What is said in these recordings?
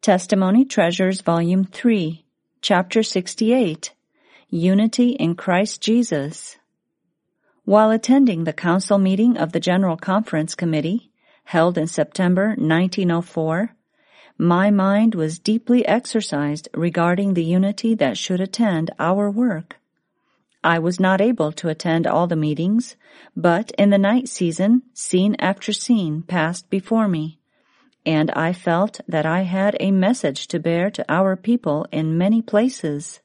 Testimony Treasures Volume 3, Chapter 68, Unity in Christ Jesus. While attending the council meeting of the General Conference Committee, held in September 1904, my mind was deeply exercised regarding the unity that should attend our work. I was not able to attend all the meetings, but in the night season, scene after scene passed before me, and I felt that I had a message to bear to our people in many places.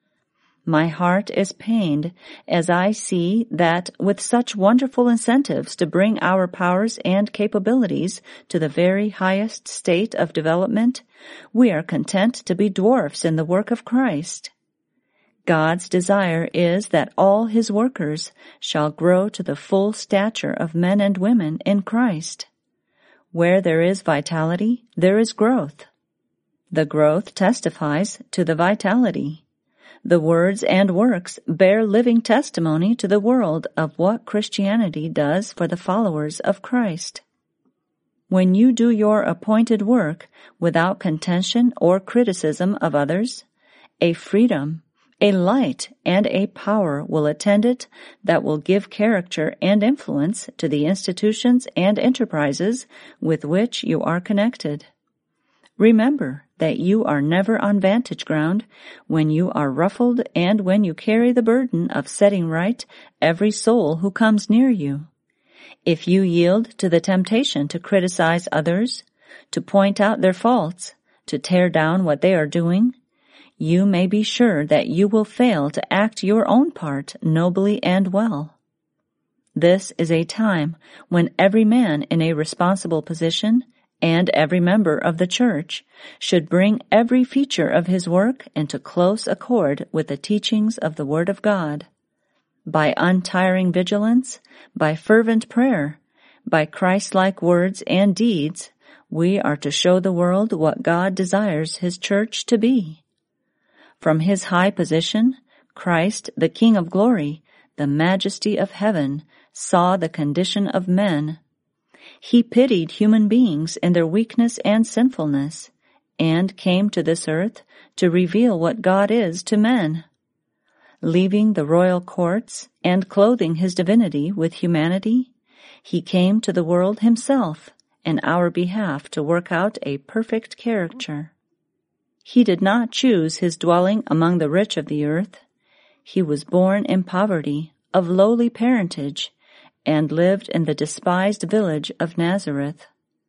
My heart is pained as I see that with such wonderful incentives to bring our powers and capabilities to the very highest state of development, we are content to be dwarfs in the work of Christ. God's desire is that all His workers shall grow to the full stature of men and women in Christ. Where there is vitality, there is growth. The growth testifies to the vitality. The words and works bear living testimony to the world of what Christianity does for the followers of Christ. When you do your appointed work without contention or criticism of others, a freedom, a light, and a power will attend it that will give character and influence to the institutions and enterprises with which you are connected. Remember that you are never on vantage ground when you are ruffled and when you carry the burden of setting right every soul who comes near you. If you yield to the temptation to criticize others, to point out their faults, to tear down what they are doing, you may be sure that you will fail to act your own part nobly and well. This is a time when every man in a responsible position and every member of the church should bring every feature of his work into close accord with the teachings of the Word of God. By untiring vigilance, by fervent prayer, by Christ-like words and deeds, we are to show the world what God desires His church to be. From His high position, Christ, the King of glory, the majesty of heaven, saw the condition of men. He pitied human beings in their weakness and sinfulness, and came to this earth to reveal what God is to men. Leaving the royal courts and clothing His divinity with humanity, He came to the world Himself in our behalf to work out a perfect character. He did not choose His dwelling among the rich of the earth. He was born in poverty, of lowly parentage, and lived in the despised village of Nazareth.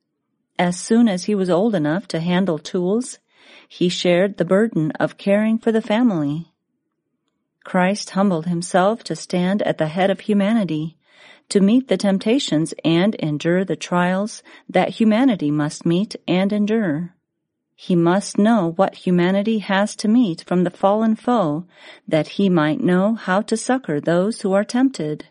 As soon as he was old enough to handle tools, he shared the burden of caring for the family. Christ humbled Himself to stand at the head of humanity, to meet the temptations and endure the trials that humanity must meet and endure. He must know what humanity has to meet from the fallen foe, that He might know how to succor those who are tempted.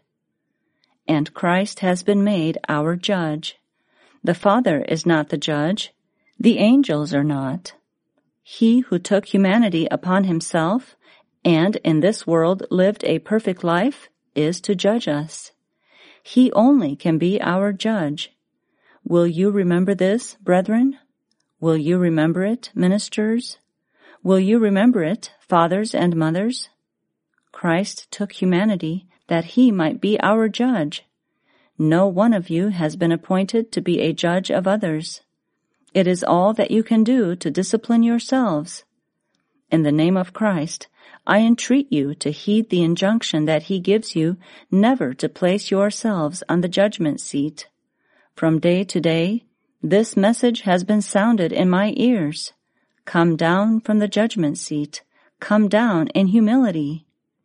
And Christ has been made our judge. The Father is not the judge. The angels are not. He who took humanity upon Himself and in this world lived a perfect life is to judge us. He only can be our judge. Will you remember this, brethren? Will you remember it, ministers? Will you remember it, fathers and mothers? Christ took humanity that He might be our judge. No one of you has been appointed to be a judge of others. It is all that you can do to discipline yourselves. In the name of Christ, I entreat you to heed the injunction that He gives you never to place yourselves on the judgment seat. From day to day, this message has been sounded in my ears. Come down from the judgment seat. Come down in humility.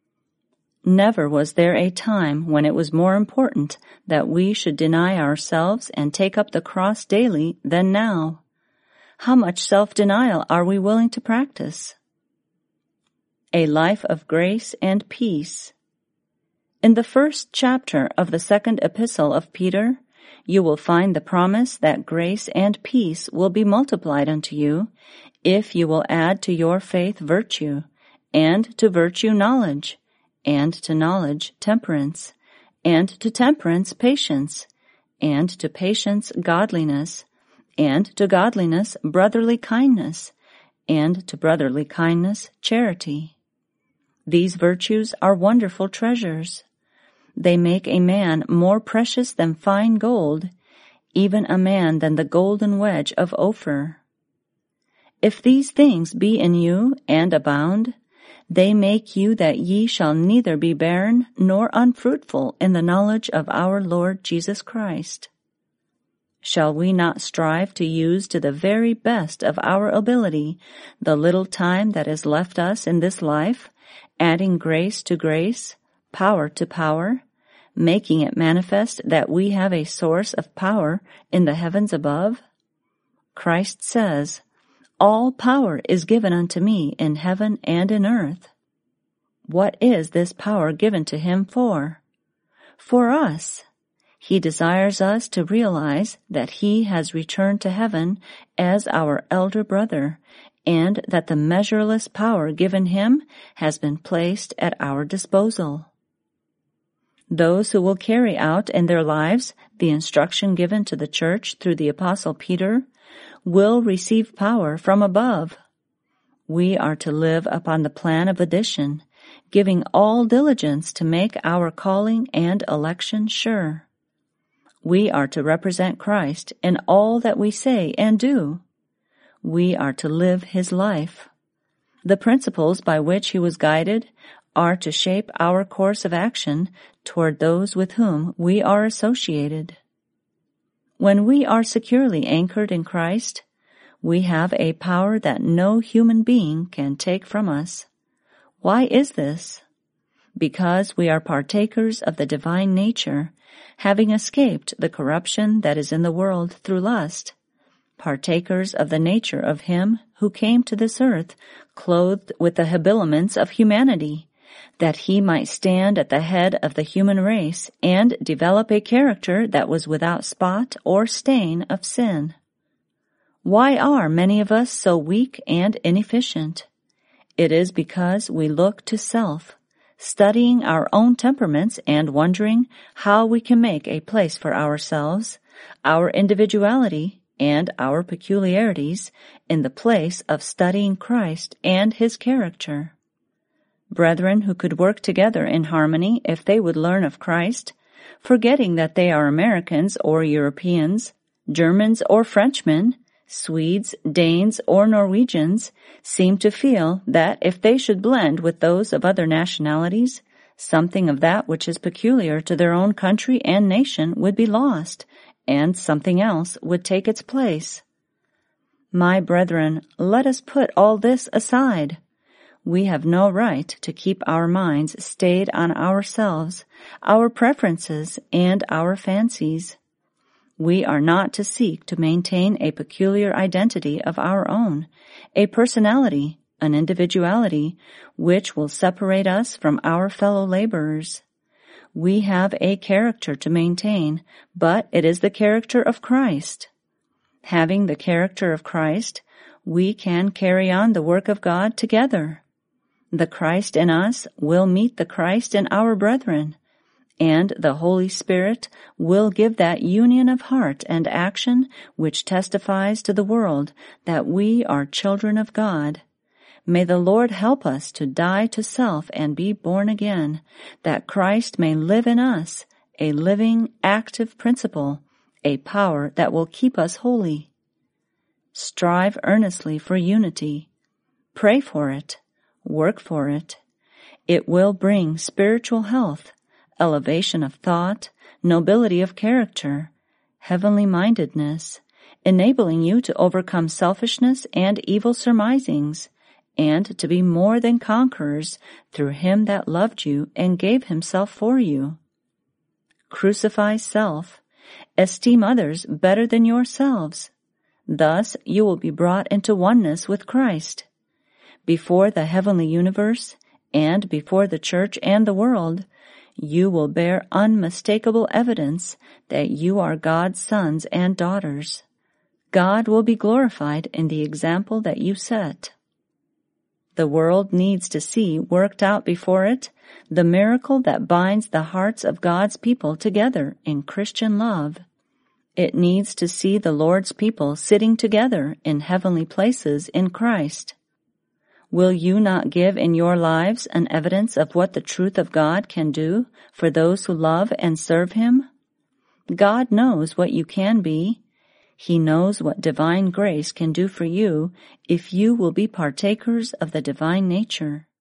Never was there a time when it was more important that we should deny ourselves and take up the cross daily than now. How much self-denial are we willing to practice? A life of grace and peace. In the first chapter of the second epistle of Peter, you will find the promise that grace and peace will be multiplied unto you if you will add to your faith virtue, and to virtue knowledge, and to knowledge temperance, and to temperance patience, and to patience godliness, and to godliness brotherly kindness, and to brotherly kindness charity. These virtues are wonderful treasures. They make a man more precious than fine gold, even a man than the golden wedge of Ophir. If these things be in you and abound, they make you that ye shall neither be barren nor unfruitful in the knowledge of our Lord Jesus Christ. Shall we not strive to use to the very best of our ability the little time that is left us in this life, adding grace to grace, power to power, making it manifest that we have a source of power in the heavens above? Christ says, "All power is given unto me in heaven and in earth." What is this power given to him for? For us. He desires us to realize that he has returned to heaven as our elder brother, and that the measureless power given him has been placed at our disposal. Those who will carry out in their lives the instruction given to the church through the Apostle Peter will receive power from above. We are to live upon the plan of addition, giving all diligence to make our calling and election sure. We are to represent Christ in all that we say and do. We are to live his life. The principles by which he was guided are to shape our course of action toward those with whom we are associated. When we are securely anchored in Christ, we have a power that no human being can take from us. Why is this? Because we are partakers of the divine nature, having escaped the corruption that is in the world through lust, partakers of the nature of him who came to this earth clothed with the habiliments of humanity, that he might stand at the head of the human race and develop a character that was without spot or stain of sin. Why are many of us so weak and inefficient? It is because we look to self, studying our own temperaments and wondering how we can make a place for ourselves, our individuality, and our peculiarities in the place of studying Christ and his character. Brethren who could work together in harmony if they would learn of Christ, forgetting that they are Americans or Europeans, Germans or Frenchmen, Swedes, Danes, or Norwegians, seem to feel that if they should blend with those of other nationalities, something of that which is peculiar to their own country and nation would be lost, and something else would take its place. My brethren, let us put all this aside. We have no right to keep our minds stayed on ourselves, our preferences, and our fancies. We are not to seek to maintain a peculiar identity of our own, a personality, an individuality, which will separate us from our fellow laborers. We have a character to maintain, but it is the character of Christ. Having the character of Christ, we can carry on the work of God together. The Christ in us will meet the Christ in our brethren, and the Holy Spirit will give that union of heart and action which testifies to the world that we are children of God. May the Lord help us to die to self and be born again, that Christ may live in us, a living, active principle, a power that will keep us holy. Strive earnestly for unity. Pray for it. Work for it. It will bring spiritual health, elevation of thought, nobility of character, heavenly mindedness, enabling you to overcome selfishness and evil surmisings, and to be more than conquerors through him that loved you and gave himself for you. Crucify self. Esteem others better than yourselves. Thus you will be brought into oneness with Christ. Before the heavenly universe, and before the church and the world, you will bear unmistakable evidence that you are God's sons and daughters. God will be glorified in the example that you set. The world needs to see worked out before it the miracle that binds the hearts of God's people together in Christian love. It needs to see the Lord's people sitting together in heavenly places in Christ. Will you not give in your lives an evidence of what the truth of God can do for those who love and serve Him? God knows what you can be. He knows what divine grace can do for you if you will be partakers of the divine nature.